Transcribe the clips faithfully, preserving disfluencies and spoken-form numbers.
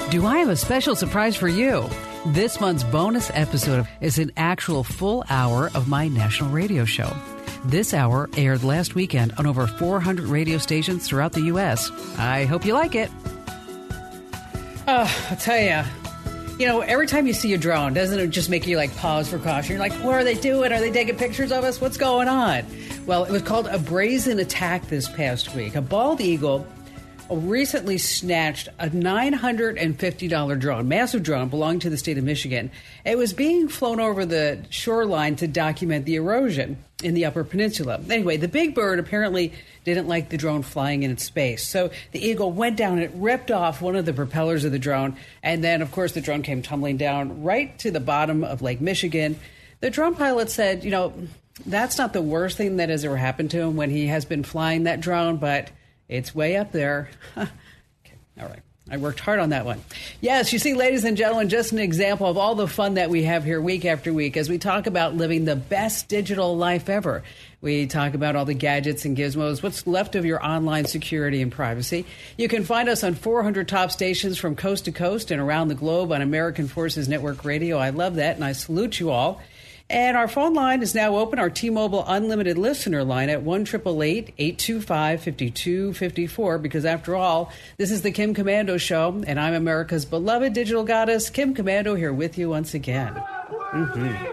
Do I have a special surprise for you? This month's bonus episode is an actual full hour of my national radio show. This hour aired last weekend on over four hundred radio stations throughout the U S. I hope you like it. Oh, I'll tell you, you know, every time you see a drone, doesn't it just make you like pause for caution? You're like, what are they doing? Are they taking pictures of us? What's going on? Well, it was called a brazen attack this past week. A bald eagle recently snatched a nine hundred fifty dollars drone, massive drone belonging to the state of Michigan. It was being flown over the shoreline to document the erosion in the Upper Peninsula. Anyway, the big bird apparently didn't like the drone flying in its space. So the eagle went down and it ripped off one of the propellers of the drone. And then, of course, the drone came tumbling down right to the bottom of Lake Michigan. The drone pilot said, you know, that's not the worst thing that has ever happened to him when he has been flying that drone, but it's way up there. Okay, all right. I worked hard on that one. Yes, you see, ladies and gentlemen, just an example of all the fun that we have here week after week as we talk about living the best digital life ever. We talk about all the gadgets and gizmos, what's left of your online security and privacy. You can find us on four hundred top stations from coast to coast and around the globe on American Forces Network Radio. I love that, and I salute you all. And our phone line is now open, our T-Mobile Unlimited listener line at one eight eight eight, eight two five, five two five four, because after all, this is the Kim Komando Show, and I'm America's beloved digital goddess, Kim Komando, here with you once again. Mm-hmm.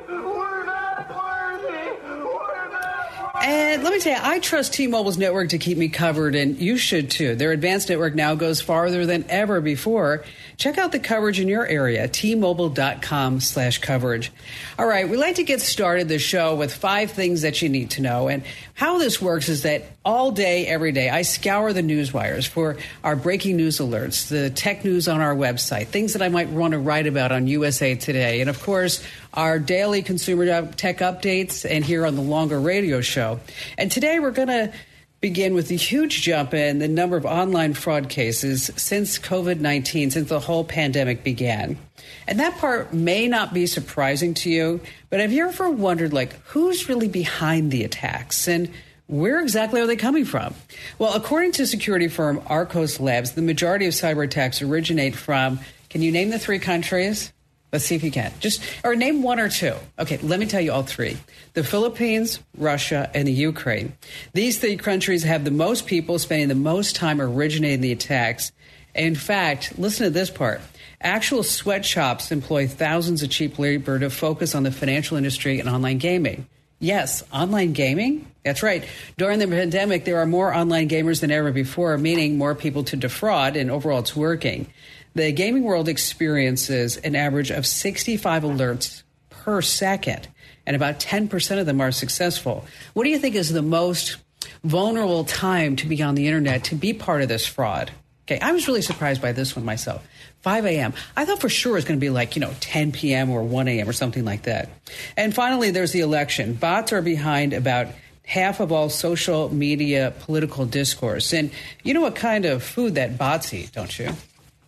And let me tell you, I trust T-Mobile's network to keep me covered, and you should too. Their advanced network now goes farther than ever before. Check out the coverage in your area, T-Mobile.com slash coverage. All right, we like to get started the show with five things that you need to know. And how this works is that all day, every day, I scour the news wires for our breaking news alerts, the tech news on our website, things that I might want to write about on U S A Today, and of course, our daily consumer tech updates and here on the longer radio show. And today we're going to begin with the huge jump in the number of online fraud cases since COVID nineteen, since the whole pandemic began. And that part may not be surprising to you, but have you ever wondered, like, who's really behind the attacks and where exactly are they coming from? Well, according to security firm Arcos Labs, the majority of cyber attacks originate from, can you name the three countries? Let's see if you can. Just, or name one or two. Okay, let me tell you all three. The Philippines, Russia, and the Ukraine. These three countries have the most people spending the most time originating the attacks. In fact, listen to this part. Actual sweatshops employ thousands of cheap labor to focus on the financial industry and online gaming. Yes, online gaming? That's right. During the pandemic, there are more online gamers than ever before, meaning more people to defraud, and overall it's working. The gaming world experiences an average of sixty-five alerts per second, and about ten percent of them are successful. What do you think is the most vulnerable time to be on the internet to be part of this fraud? Okay, I was really surprised by this one myself. five a.m. I thought for sure it was going to be like, you know, ten p.m. or one a.m. or something like that. And finally, there's the election. Bots are behind about half of all social media political discourse. And you know what kind of food that bots eat, don't you?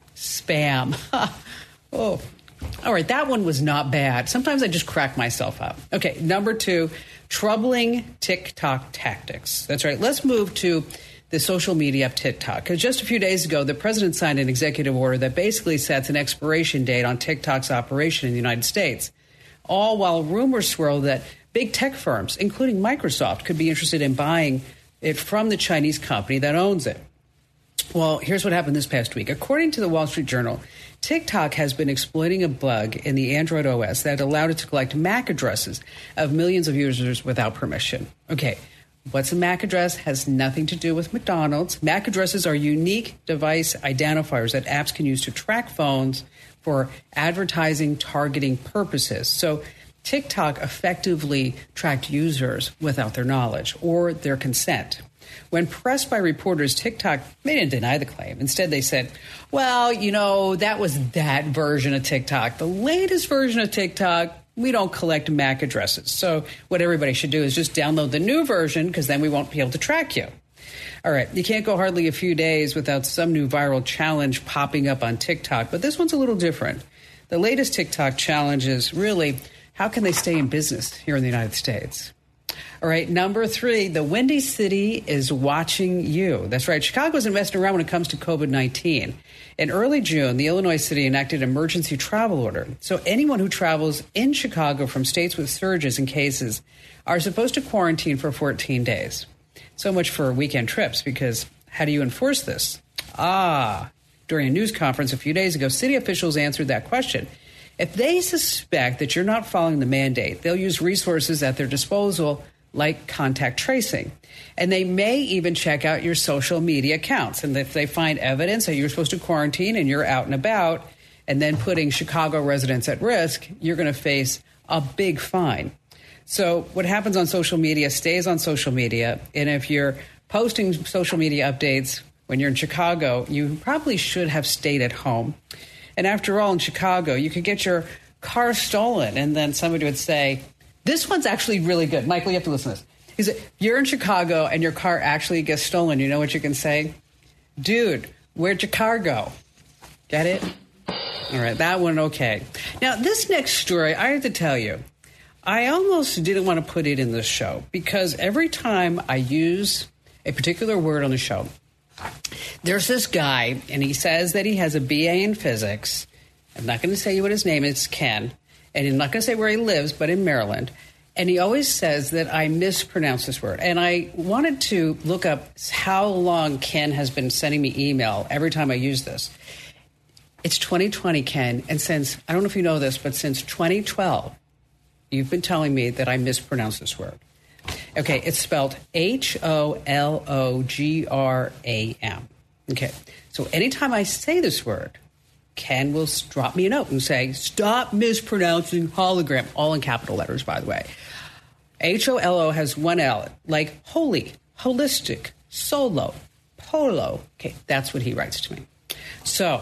Spam. Oh, all right. That one was not bad. Sometimes I just crack myself up. Okay. Number two, troubling TikTok tactics. That's right. Let's move to the social media of TikTok. Because just a few days ago, the president signed an executive order that basically sets an expiration date on TikTok's operation in the United States. All while rumors swirl that big tech firms, including Microsoft, could be interested in buying it from the Chinese company that owns it. Well, here's what happened this past week. According to the Wall Street Journal, TikTok has been exploiting a bug in the Android O S that allowed it to collect M A C addresses of millions of users without permission. Okay, what's a M A C address? Has nothing to do with McDonald's. M A C addresses are unique device identifiers that apps can use to track phones for advertising targeting purposes. So TikTok effectively tracked users without their knowledge or their consent. When pressed by reporters, TikTok, they didn't deny the claim. Instead, they said, well, you know, that was that version of TikTok. The latest version of TikTok, we don't collect M A C addresses. So what everybody should do is just download the new version, because then we won't be able to track you. All right, you can't go hardly a few days without some new viral challenge popping up on TikTok, but this one's a little different. The latest TikTok challenge is really, how can they stay in business here in the United States? All right, number three, the Windy City is watching you. That's right. Chicago isn't messing around when it comes to COVID nineteen. In early June, the Illinois city enacted an emergency travel order. So anyone who travels in Chicago from states with surges in cases are supposed to quarantine for fourteen days. So much for weekend trips, because how do you enforce this? Ah, during a news conference a few days ago, city officials answered that question. If they suspect that you're not following the mandate, they'll use resources at their disposal like contact tracing. And they may even check out your social media accounts. And if they find evidence that you're supposed to quarantine and you're out and about and then putting Chicago residents at risk, you're going to face a big fine. So what happens on social media stays on social media. And if you're posting social media updates when you're in Chicago, you probably should have stayed at home. And after all, in Chicago, you could get your car stolen and then somebody would say, this one's actually really good. Michael, you have to listen to this. He said, you're in Chicago and your car actually gets stolen. You know what you can say? Dude, where'd your car go? Get it? All right, that one, okay. Now, this next story, I have to tell you, I almost didn't want to put it in this show because every time I use a particular word on the show, there's this guy, and he says that he has a B A in physics. I'm not going to say what his name is, Ken. And I'm not going to say where he lives, but in Maryland. And he always says that I mispronounce this word. And I wanted to look up how long Ken has been sending me email every time I use this. It's twenty twenty, Ken. And since, I don't know if you know this, but since twenty twelve, you've been telling me that I mispronounce this word. Okay, it's spelled H O L O G R A M. Okay, so anytime I say this word, Ken will drop me a note and say, stop mispronouncing hologram, all in capital letters, by the way. H O L O has one L, like holy, holistic, solo, polo. Okay, that's what he writes to me. So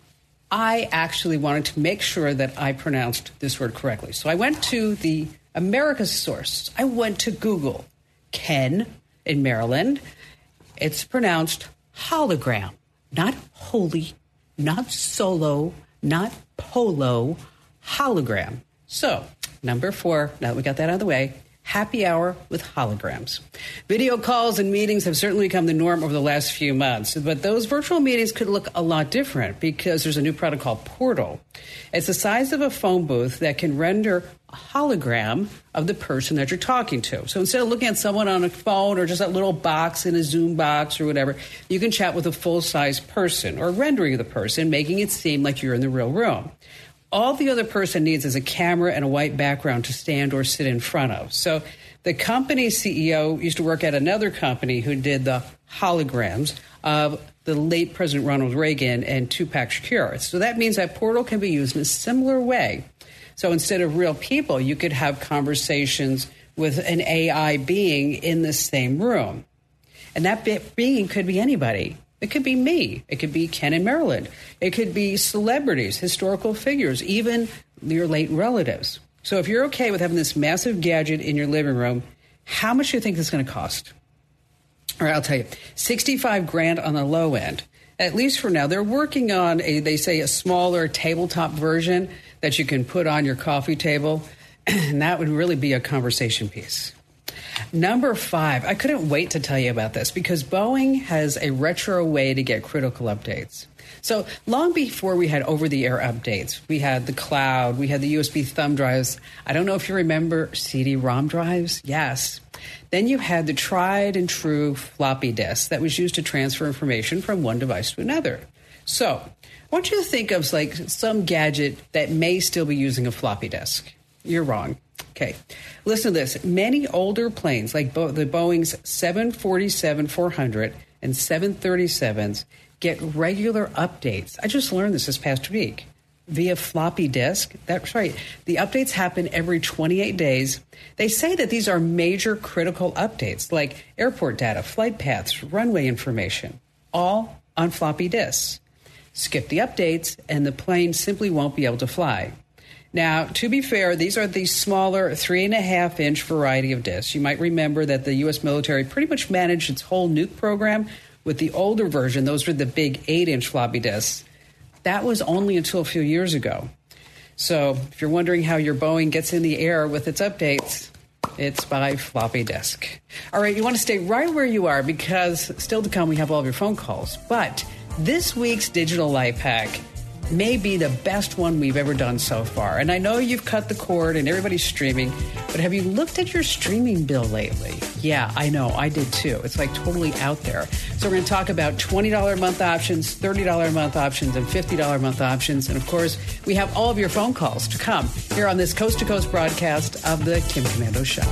I actually wanted to make sure that I pronounced this word correctly. So I went to the America's source. I went to Google. Ken in Maryland. It's pronounced hologram, not holy, not solo, not polo, hologram. So, number four, now that we got that out of the way, happy hour with holograms. Video calls and meetings have certainly become the norm over the last few months, but those virtual meetings could look a lot different because there's a new product called Portal. It's the size of a phone booth that can render a hologram of the person that you're talking to. So instead of looking at someone on a phone or just that little box in a Zoom box or whatever, you can chat with a full-size person or rendering the person, making it seem like you're in the real room. All the other person needs is a camera and a white background to stand or sit in front of. So the company's C E O used to work at another company who did the holograms of the late President Ronald Reagan and Tupac Shakur. So that means that Portal can be used in a similar way. So instead of real people, you could have conversations with an A I being in the same room. And that being could be anybody. It could be me. It could be Ken in Maryland. It could be celebrities, historical figures, even your late relatives. So if you're okay with having this massive gadget in your living room, how much do you think it's going to cost? All right, I'll tell you, sixty-five grand on the low end. At least for now, they're working on a, they say, a smaller tabletop version that you can put on your coffee table. And that would really be a conversation piece. Number five, I couldn't wait to tell you about this because Boeing has a retro way to get critical updates. So long before we had over-the-air updates, we had the cloud, we had the U S B thumb drives. I don't know if you remember C D ROM drives. Yes. Then you had the tried and true floppy disk that was used to transfer information from one device to another. So I want you to think of like some gadget that may still be using a floppy disk. You're wrong. Okay, listen to this. Many older planes, like Bo- the Boeing's seven forty-seven four hundred and seven thirty-sevens, get regular updates. I just learned this this past week via floppy disk. That's right. The updates happen every twenty-eight days. They say that these are major critical updates, like airport data, flight paths, runway information, all on floppy disks. Skip the updates, and the plane simply won't be able to fly. Now, to be fair, these are the smaller three and a half inch variety of discs. You might remember that the U S military pretty much managed its whole nuke program with the older version. Those were the big eight inch floppy disks. That was only until a few years ago. So if you're wondering how your Boeing gets in the air with its updates, It's by Floppy Disk. All right, you want to stay right where you are because still to come we have all of your phone calls. But this week's digital life hack may be the best one we've ever done so far. And I know you've cut the cord and everybody's streaming, but have you looked at your streaming bill lately? Yeah, I know. I did too. It's like totally out there. So we're going to talk about twenty dollars a month options, thirty dollars a month options, and fifty dollars a month options. And of course, we have all of your phone calls to come here on this Coast to Coast broadcast of the Kim Komando Show.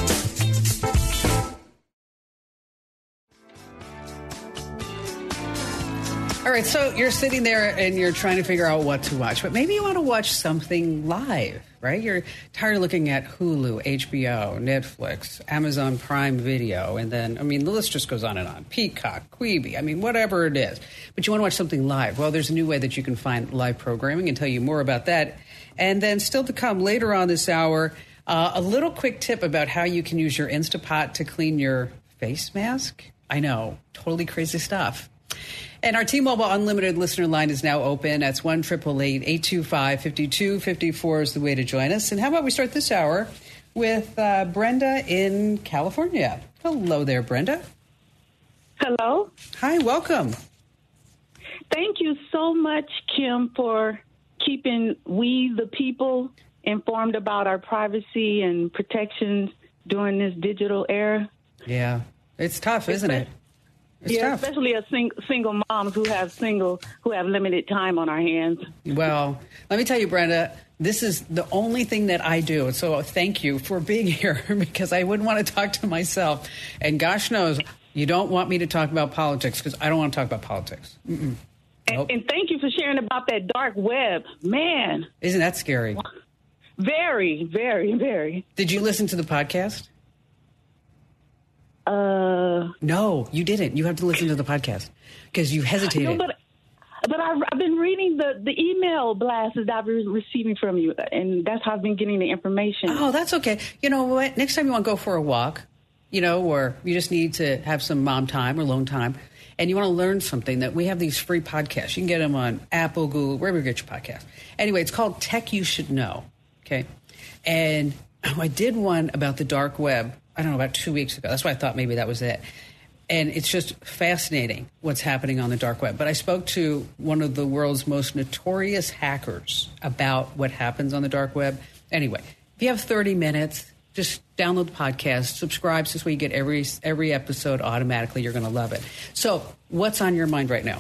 All right, so you're sitting there and you're trying to figure out what to watch, but maybe you want to watch something live, right? You're tired of looking at Hulu, H B O, Netflix, Amazon Prime Video, and then, I mean, the list just goes on and on. Peacock, Quibi, I mean, whatever it is. But you want to watch something live. Well, there's a new way that you can find live programming and tell you more about that. And then still to come later on this hour, uh, a little quick tip about how you can use your Instapot to clean your face mask. I know, totally crazy stuff. And our T-Mobile Unlimited listener line is now open. That's one eight eight eight, eight two five, five two five four is the way to join us. And how about we start this hour with uh, Brenda in California. Hello there, Brenda. Hello. Hi, welcome. Thank you so much, Kim, for keeping we, the people, informed about our privacy and protections during this digital era. Yeah, it's tough, isn't it? It's yeah, tough. Especially as sing- single moms who have single who have limited time on our hands. Well, let me tell you, Brenda, this is the only thing that I do. So thank you for being here because I wouldn't want to talk to myself. And gosh knows, you don't want me to talk about politics because I don't want to talk about politics. Mm-mm. And, Nope. and thank you for sharing about that dark web. Man. Isn't that scary? Very, very, very. Did you listen to the podcast? Uh, no, you didn't. You have to listen to the podcast because you hesitated. No, but but I've, I've been reading the, the email blasts that I've been receiving from you, and that's how I've been getting the information. Oh, that's okay. You know what? Next time you want to go for a walk, you know, or you just need to have some mom time or alone time, and you want to learn something, that we have these free podcasts. You can get them on Apple, Google, wherever you get your podcast. Anyway, it's called Tech You Should Know, okay? And I did one about the dark web, I don't know, about two weeks ago. That's why I thought maybe that was it. And it's just fascinating what's happening on the dark web. But I spoke to one of the world's most notorious hackers about what happens on the dark web. Anyway, if you have thirty minutes, just download the podcast, subscribe, so this way you get every every episode automatically. You're going to love it. So what's on your mind right now?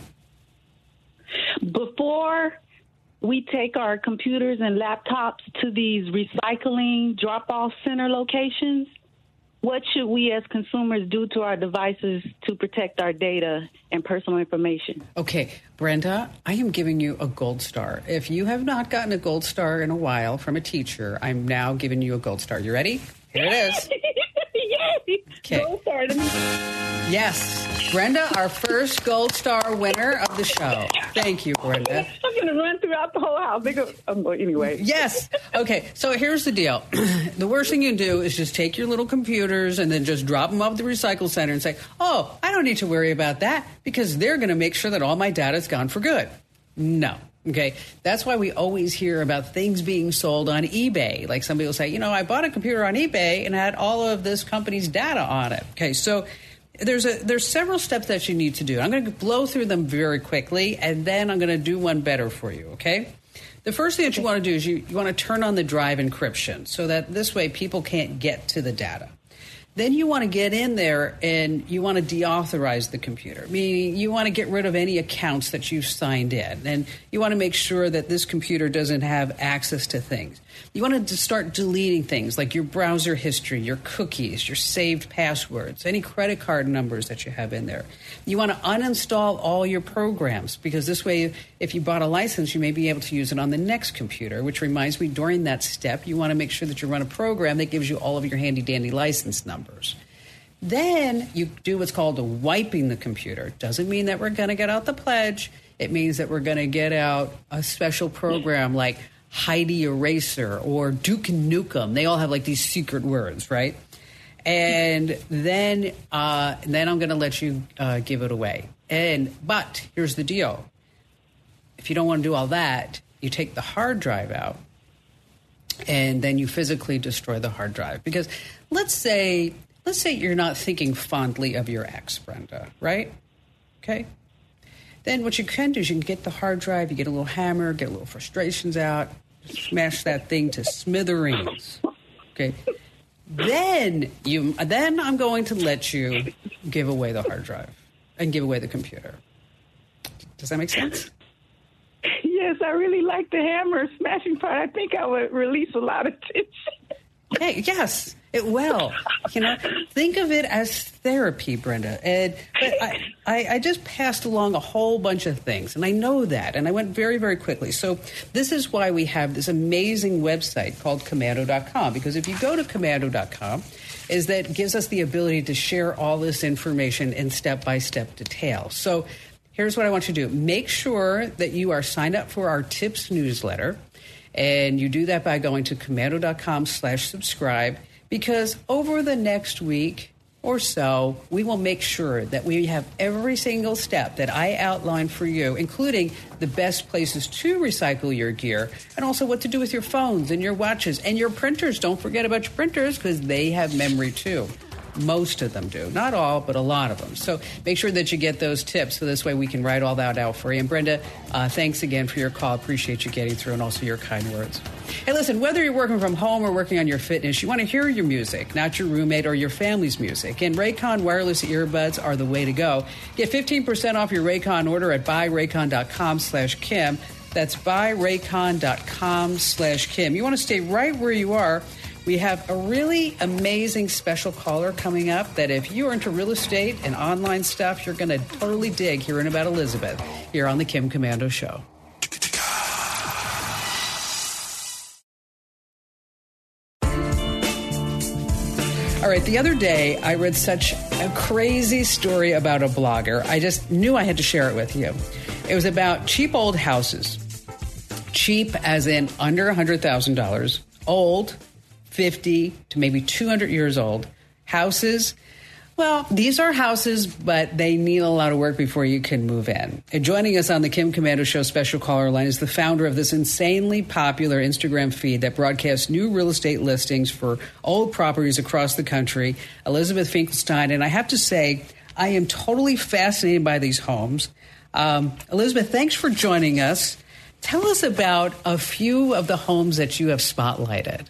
Before we take our computers and laptops to these recycling drop-off center locations, what should we as consumers do to our devices to protect our data and personal information? Okay, Brenda, I am giving you a gold star. If you have not gotten a gold star in a while from a teacher, I'm now giving you a gold star. You ready? Here it is. Yay! Okay. Gold star to me. Yes. Brenda, our first gold star winner of the show. Thank you, Brenda. I'm going to run throughout the whole house. They go, um, anyway. Yes. Okay, so here's the deal. The worst thing you can do is just take your little computers and then just drop them off at the recycle center and say, oh, I don't need to worry about that because they're going to make sure that all my data is gone for good. No. Okay, that's why we always hear about things being sold on eBay. Like somebody will say, you know, I bought a computer on eBay and had all of this company's data on it. Okay, so there's a there's several steps that you need to do. I'm going to blow through them very quickly, and then I'm going to do one better for you, okay? The first thing that you want to do is you, you want to turn on the drive encryption so that this way people can't get to the data. Then you want to get in there and you want to deauthorize the computer, meaning you want to get rid of any accounts that you've signed in. And you want to make sure that this computer doesn't have access to things. You want to start deleting things like your browser history, your cookies, your saved passwords, any credit card numbers that you have in there. You want to uninstall all your programs because this way, if you bought a license, you may be able to use it on the next computer, which reminds me, during that step, you want to make sure that you run a program that gives you all of your handy-dandy license numbers. Then you do what's called a wiping the computer. Doesn't mean that we're going to get out the pledge. It means that we're going to get out a special program like Heidi Eraser or Duke Nukem. They all have like these secret words, right? And then, uh, then I'm going to let you uh, give it away. And but here's the deal: if you don't want to do all that, you take the hard drive out, and then you physically destroy the hard drive. Because let's say, let's say you're not thinking fondly of your ex, Brenda, right? Okay. Then what you can do is you can get the hard drive, you get a little hammer, get a little frustrations out, smash that thing to smithereens. Okay. Then you, then I'm going to let you give away the hard drive and give away the computer. Does that make sense? Yes, I really like the hammer smashing part. I think I would release a lot of tension. Hey, yes, it will. You know, think of it as therapy, Brenda. And but I, I, I just passed along a whole bunch of things, and I know that, and I went very, very quickly. So this is why we have this amazing website called Komando dot com, because if you go to Komando dot com, is that gives us the ability to share all this information in step-by-step detail. So here's what I want you to do. Make sure that you are signed up for our tips newsletter. And you do that by going to Komando dot com slash subscribe, because over the next week or so, we will make sure that we have every single step that I outlined for you, including the best places to recycle your gear, and also what to do with your phones and your watches and your printers. Don't forget about your printers, because they have memory too. Most of them do. Not all, but a lot of them. So make sure that you get those tips, so this way we can write all that out for you. And Brenda, uh, thanks again for your call. Appreciate you getting through, and also your kind words. Hey, listen, whether you're working from home or working on your fitness, you want to hear your music, not your roommate or your family's music. And Raycon wireless earbuds are the way to go. Get fifteen percent off your Raycon order at buy raycon dot com slash Kim. That's buy raycon dot com slash Kim. You want to stay right where you are. We have a really amazing special caller coming up that if you're into real estate and online stuff, you're going to totally dig hearing about Elizabeth here on the Kim Komando Show. All right, the other day I read such a crazy story about a blogger. I just knew I had to share it with you. It was about cheap old houses. Cheap as in under one hundred thousand dollars. Old, fifty to maybe two hundred years old. Houses, well, these are houses, but they need a lot of work before you can move in. And joining us on the Kim Komando Show special caller line is the founder of this insanely popular Instagram feed that broadcasts new real estate listings for old properties across the country, Elizabeth Finkelstein. And I have to say, I am totally fascinated by these homes. Um, Elizabeth, thanks for joining us. Tell us about a few of the homes that you have spotlighted.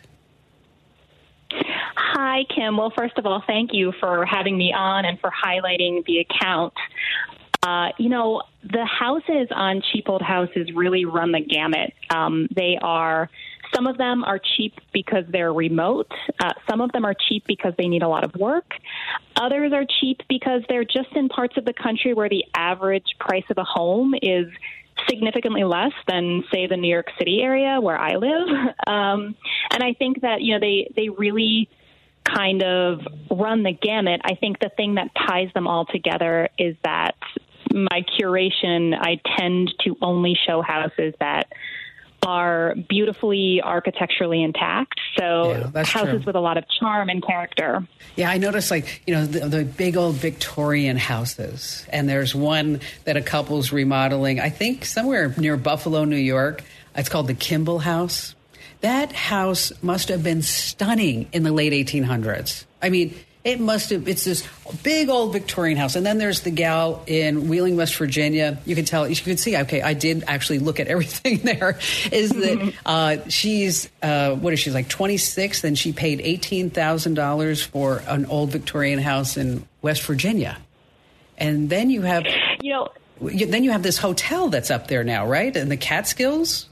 Hi, Kim. Well, first of all, thank you for having me on and for highlighting the account. Uh, you know, the houses on Cheap Old Houses really run the gamut. Um, they are, some of them are cheap because they're remote. Uh, some of them are cheap because they need a lot of work. Others are cheap because they're just in parts of the country where the average price of a home is significantly less than, say, the New York City area where I live. Um, and I think that, you know, they, they really kind of run the gamut. I think the thing that ties them all together is that my curation, I tend to only show houses that are beautifully architecturally intact. So yeah, houses true. with a lot of charm and character. Yeah, I noticed, like, you know, the, the big old Victorian houses. And there's one that a couple's remodeling, I think somewhere near Buffalo, New York. It's called the Kimball House. That house must have been stunning in the late eighteen hundreds. I mean, it must have, it's this big old Victorian house. And then there's the gal in Wheeling, West Virginia. You can tell, you can see, okay, I did actually look at everything there, is that uh, she's, uh, what is she, like twenty-six? And she paid eighteen thousand dollars for an old Victorian house in West Virginia. And then you have, you know, then you have this hotel that's up there now, right? And the Catskills.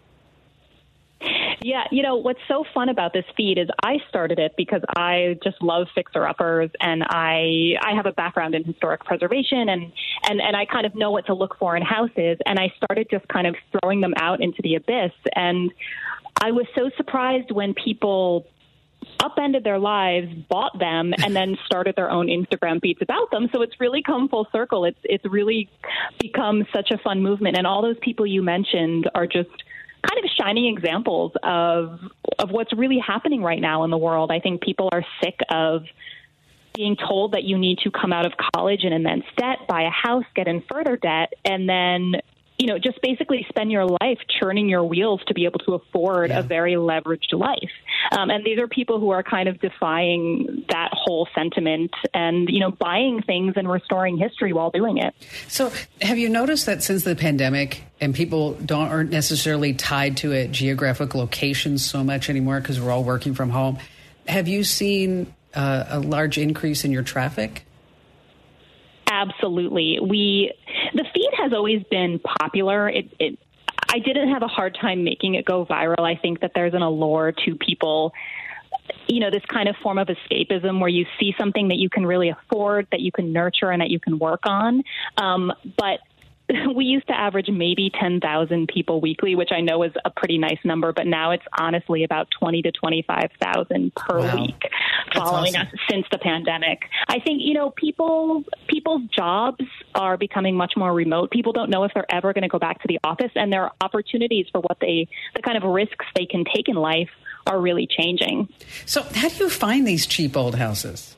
Yeah, you know, what's so fun about this feed is I started it because I just love fixer-uppers, and I I have a background in historic preservation, and, and, and I kind of know what to look for in houses, and I started just kind of throwing them out into the abyss. And I was so surprised when people upended their lives, bought them, and then started their own Instagram feeds about them. So it's really come full circle. It's it's really become such a fun movement, and all those people you mentioned are just kind of shining examples of of what's really happening right now in the world. I think people are sick of being told that you need to come out of college in immense debt, buy a house, get in further debt, and then you know, just basically spend your life churning your wheels to be able to afford yeah. a very leveraged life. Um, and these are people who are kind of defying that whole sentiment and, you know, buying things and restoring history while doing it. So have you noticed that since the pandemic and people don't aren't necessarily tied to a geographic location so much anymore because we're all working from home, have you seen uh, a large increase in your traffic? Absolutely. We the feed has always been popular. It, it I didn't have a hard time making it go viral. I think that there's an allure to people, you know, this kind of form of escapism where you see something that you can really afford, that you can nurture, and that you can work on. Um, but we used to average maybe ten thousand people weekly, which I know is a pretty nice number, but now it's honestly about twenty to twenty-five thousand per wow. week following awesome. us since the pandemic. I think, you know, people people's jobs are becoming much more remote. People don't know if they're ever going to go back to the office, and their opportunities for what they, the kind of risks they can take in life are really changing. So how do you find these cheap old houses?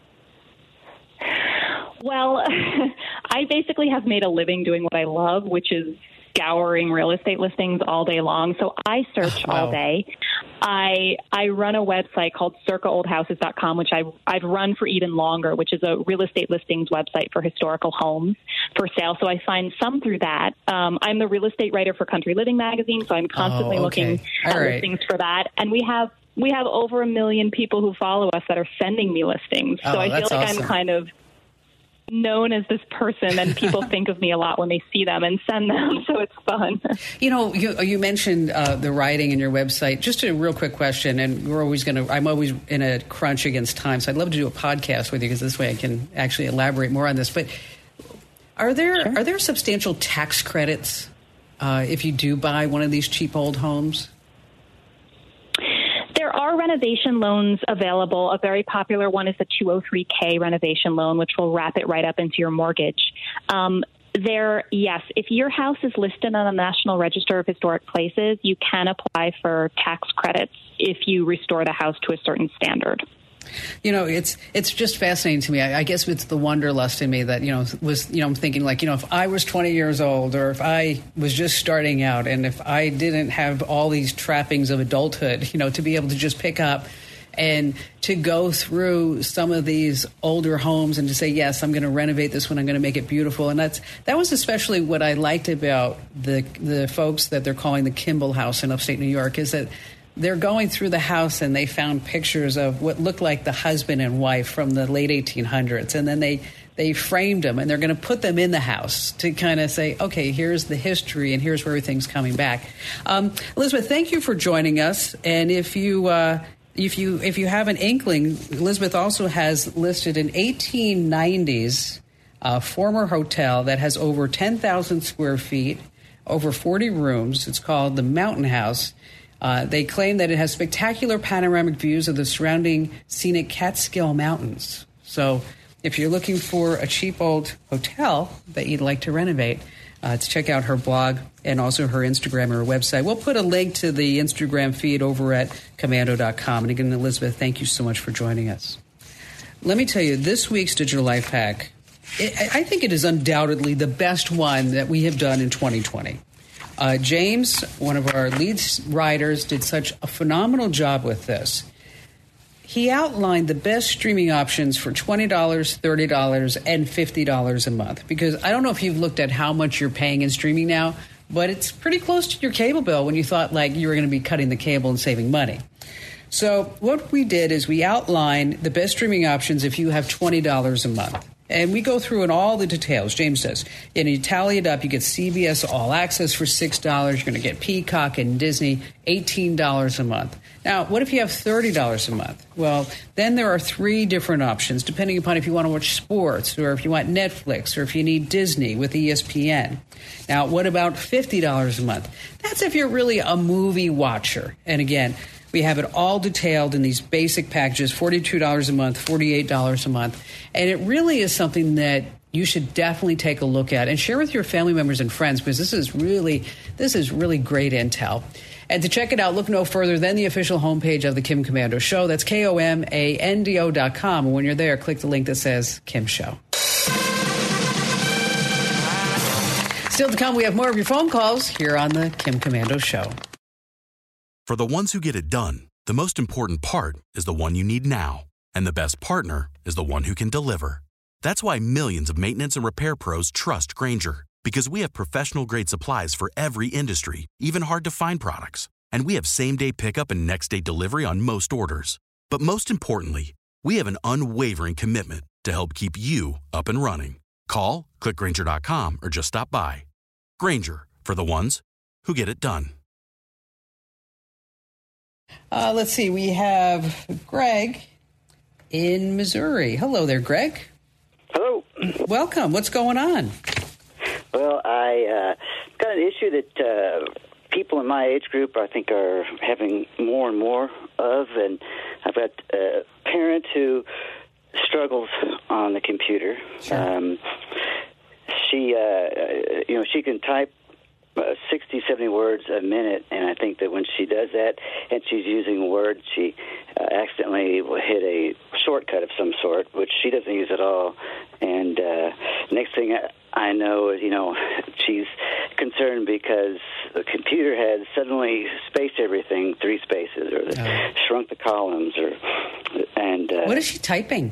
Well, I basically have made a living doing what I love, which is scouring real estate listings all day long. So I search oh, wow. all day. I I run a website called circa old houses dot com, which I've, I've run for even longer, which is a real estate listings website for historical homes for sale. So I find some through that. Um, I'm the real estate writer for Country Living magazine, so I'm constantly oh, okay. looking all at right. listings for that. And we have we have over a million people who follow us that are sending me listings. So oh, I feel like awesome. I'm kind of known as this person, and people think of me a lot when they see them and send them, so it's fun. You know, you, you mentioned uh, the writing in your website. Just a real quick question, and we're always going to, I'm always in a crunch against time, so I'd love to do a podcast with you because this way I can actually elaborate more on this. But are there sure. are there substantial tax credits uh, if you do buy one of these cheap old homes? There are renovation loans available. A very popular one is the two oh three K renovation loan, which will wrap it right up into your mortgage. Um, there, yes, if your house is listed on the National Register of Historic Places, you can apply for tax credits if you restore the house to a certain standard. You know, it's it's just fascinating to me. I, I guess it's the wanderlust in me that, you know, was, you know, I'm thinking like, you know, if I was twenty years old or if I was just starting out and if I didn't have all these trappings of adulthood, you know, to be able to just pick up and to go through some of these older homes and to say, yes, I'm going to renovate this one. I'm going to make it beautiful. And that's that was especially what I liked about the the folks that they're calling the Kimball House in upstate New York is that they're going through the house and they found pictures of what looked like the husband and wife from the late eighteen hundreds. And then they, they framed them and they're going to put them in the house to kind of say, okay, here's the history and here's where everything's coming back. Um, Elizabeth, thank you for joining us. And if you, uh, if you, if you have an inkling, Elizabeth also has listed an eighteen nineties uh, former hotel that has over ten thousand square feet, over forty rooms. It's called the Mountain House. Uh, they claim that it has spectacular panoramic views of the surrounding scenic Catskill Mountains. So if you're looking for a cheap old hotel that you'd like to renovate, uh, to check out her blog and also her Instagram or her website. We'll put a link to the Instagram feed over at komando dot com. And again, Elizabeth, thank you so much for joining us. Let me tell you, this week's Digital Life Hack, it, I think it is undoubtedly the best one that we have done in twenty twenty. Uh, James, one of our lead writers, did such a phenomenal job with this. He outlined the best streaming options for twenty dollars, thirty dollars, and fifty dollars a month. Because I don't know if you've looked at how much you're paying in streaming now, but it's pretty close to your cable bill when you thought like you were going to be cutting the cable and saving money. So what we did is we outlined the best streaming options if you have twenty dollars a month. And we go through in all the details, James says. And you tally it up, you get C B S All Access for six dollars. You're going to get Peacock and Disney, eighteen dollars a month. Now, what if you have thirty dollars a month? Well, then there are three different options, depending upon if you want to watch sports or if you want Netflix or if you need Disney with E S P N. Now, what about fifty dollars a month? That's if you're really a movie watcher. And again, we have it all detailed in these basic packages, forty-two dollars a month, forty-eight dollars a month. And it really is something that you should definitely take a look at and share with your family members and friends because this is really, this is really great intel. And to check it out, look no further than the official homepage of the Kim Komando Show. That's K O M A N D O dot com. And when you're there, click the link that says Kim Show. Still to come, we have more of your phone calls here on the Kim Komando Show. For the ones who get it done, the most important part is the one you need now. And the best partner is the one who can deliver. That's why millions of maintenance and repair pros trust Grainger, because we have professional-grade supplies for every industry, even hard-to-find products. And we have same-day pickup and next-day delivery on most orders. But most importantly, we have an unwavering commitment to help keep you up and running. Call, click Grainger dot com, or just stop by. Grainger, for the ones who get it done. Uh, let's see, we have Greg in Missouri. Hello there, Greg. Hello. Welcome. What's going on? Well, I uh, got an issue that uh, people in my age group, I think, are having more and more of, and I've got a parent who struggles on the computer. Sure. Um, she, uh, you know, she can type Uh, sixty, seventy words a minute, and I think that when she does that and she's using Word, she uh, accidentally will hit a shortcut of some sort, which she doesn't use at all. And uh, next thing I know is, you know, she's concerned because the computer has suddenly spaced everything three spaces, or the, oh. shrunk the columns, or and uh, what is she typing?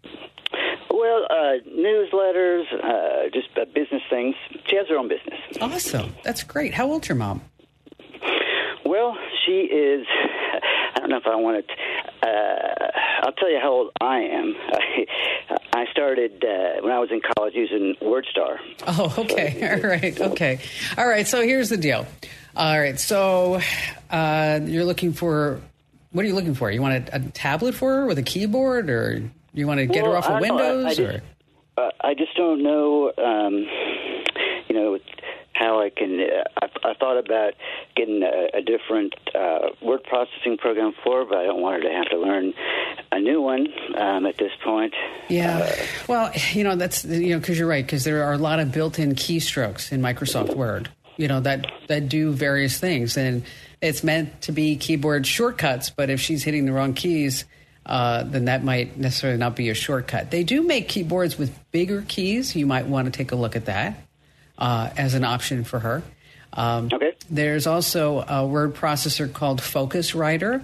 Well, uh, newsletters, uh, just uh, business things. She has her own business. Awesome. That's great. How old's your mom? Well, she is, I don't know if I want to, uh, I'll tell you how old I am. I, I started uh, when I was in college using WordStar. Oh, okay. So, all right. Okay. All right. So here's the deal. All right. So uh, you're looking for, what are you looking for? You want a, a tablet for her with a keyboard, or you want to get well, her off of Windows? I, I, just, or? Uh, I just don't know, um, you know, how I can, uh, I, I thought about getting a, a different uh, word processing program for her, but I don't want her to have to learn a new one um, at this point. Yeah. Uh, well, you know, that's, you know, because you're right, because there are a lot of built-in keystrokes in Microsoft Word, you know, that, that do various things. And it's meant to be keyboard shortcuts, but if she's hitting the wrong keys, Uh, then that might necessarily not be a shortcut. They do make keyboards with bigger keys. You might want to take a look at that uh, as an option for her. Um, okay. There's also a word processor called Focuswriter.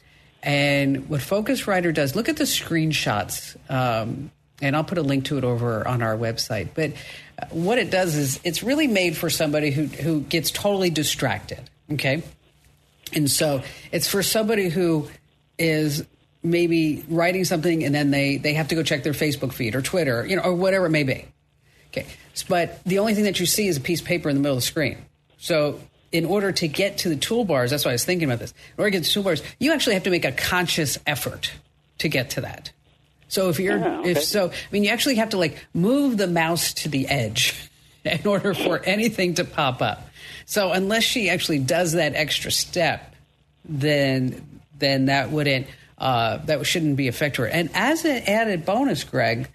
And what Focuswriter does, look at the screenshots, um, and I'll put a link to it over on our website. But what it does is it's really made for somebody who, who gets totally distracted, okay? And so it's for somebody who is maybe writing something and then they, they have to go check their Facebook feed or Twitter, you know, or whatever it may be. Okay. But the only thing that you see is a piece of paper in the middle of the screen. So in order to get to the toolbars, that's why I was thinking about this. In order to get to the toolbars, you actually have to make a conscious effort to get to that. So if you're, oh, okay. if so, I mean, you actually have to like move the mouse to the edge in order for anything to pop up. So unless she actually does that extra step, then, then that wouldn't, Uh, that shouldn't be affect her. And as an added bonus, Greg,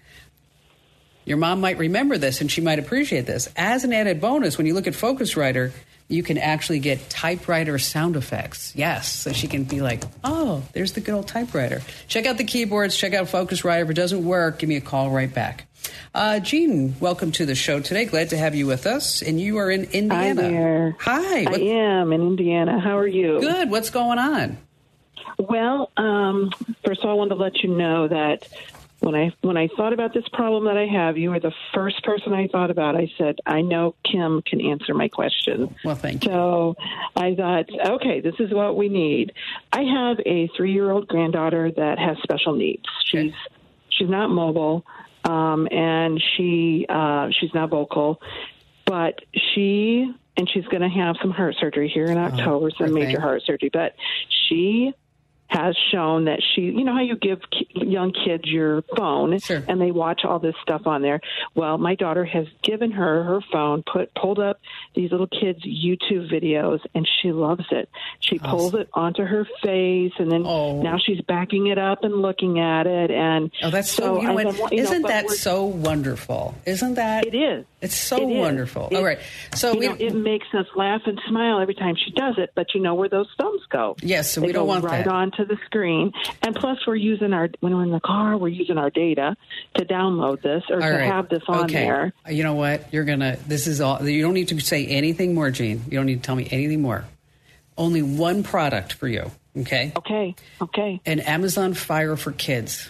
your mom might remember this and she might appreciate this. As an added bonus, when you look at Focuswriter, you can actually get typewriter sound effects. Yes, so she can be like, oh, there's the good old typewriter. Check out the keyboards. Check out Focuswriter. If it doesn't work, give me a call right back. Uh, Jean, welcome to the show today. Glad to have you with us. And you are in Indiana. Hi there. Hi. I what- am in Indiana. How are you? Good. What's going on? Well, um, first of all, I wanted to let you know that when I when I thought about this problem that I have, you were the first person I thought about. I said, I know Kim can answer my question. Well, thank you. So I thought, okay, this is what we need. I have a three-year-old granddaughter that has special needs. She's okay. she's not mobile, um, and she uh, she's not vocal, but she and she's going to have some heart surgery here in October, oh, some major thing. heart surgery. But she has shown that she, you know how you give ki- young kids your phone sure. and they watch all this stuff on there? Well, my daughter has given her her phone, put pulled up these little kids' YouTube videos, and she loves it. She awesome. pulls it onto her face, and then oh. now she's backing it up and looking at it. And oh, that's so, so you know, what, you isn't know, that so wonderful? Isn't that? It is. It's so it wonderful. It, All right. So we, know, it makes us laugh and smile every time she does it, but you know where those thumbs go. Yes, so they we don't go want right that. onto the screen. And plus, we're using our, when we're in the car, we're using our data to download this or all to right. have this on okay. there. You know what? You're going to, this is all, you don't need to say anything more, Jean. You don't need to tell me anything more. Only one product for you, okay? Okay, okay. An Amazon Fire for Kids.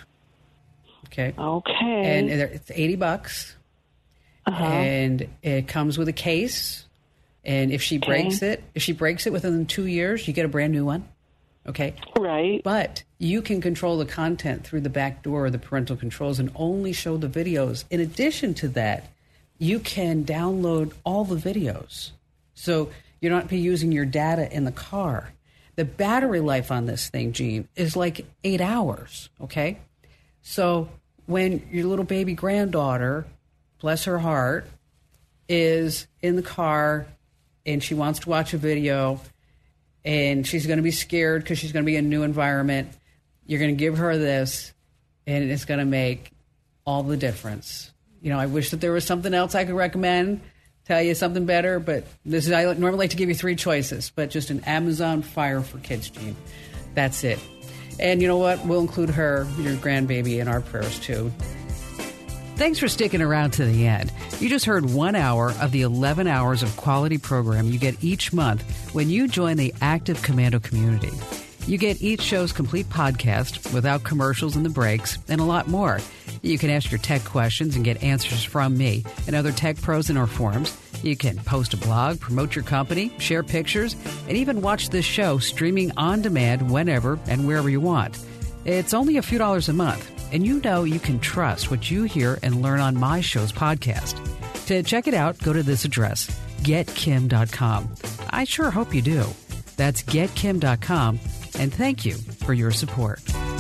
Okay. Okay. And it's eighty bucks. Uh-huh. And it comes with a case. And if she Okay. breaks it, if she breaks it within two years, you get a brand new one. Okay. Right. But you can control the content through the back door of the parental controls and only show the videos. In addition to that, you can download all the videos. So you're not be using your data in the car. The battery life on this thing, Jean, is like eight hours. Okay. So when your little baby granddaughter, bless her heart, is in the car and she wants to watch a video and she's going to be scared because she's going to be in a new environment, you're going to give her this and it's going to make all the difference. You know, I wish that there was something else I could recommend, tell you something better, but this is, I normally like to give you three choices, but just an Amazon Fire for Kids, Jean. That's it. And you know what? We'll include her, your grandbaby, in our prayers too. Thanks for sticking around to the end. You just heard one hour of the eleven hours of quality program you get each month when you join the Active Commando community. You get each show's complete podcast without commercials in the breaks and a lot more. You can ask your tech questions and get answers from me and other tech pros in our forums. You can post a blog, promote your company, share pictures, and even watch this show streaming on demand whenever and wherever you want. It's only a few dollars a month, and you know you can trust what you hear and learn on my show's podcast. To check it out, go to this address, get kim dot com. I sure hope you do. That's get kim dot com, and thank you for your support.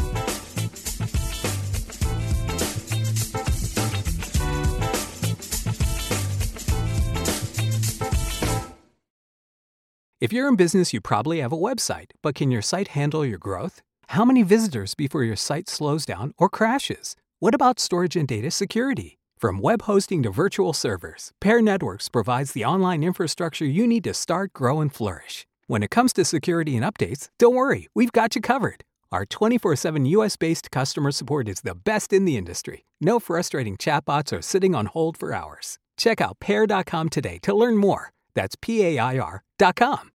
If you're in business, you probably have a website, but can your site handle your growth? How many visitors before your site slows down or crashes? What about storage and data security? From web hosting to virtual servers, Pair Networks provides the online infrastructure you need to start, grow, and flourish. When it comes to security and updates, don't worry, we've got you covered. Our twenty-four seven U S-based customer support is the best in the industry. No frustrating chatbots or sitting on hold for hours. Check out pair dot com today to learn more. That's P A I R dot com.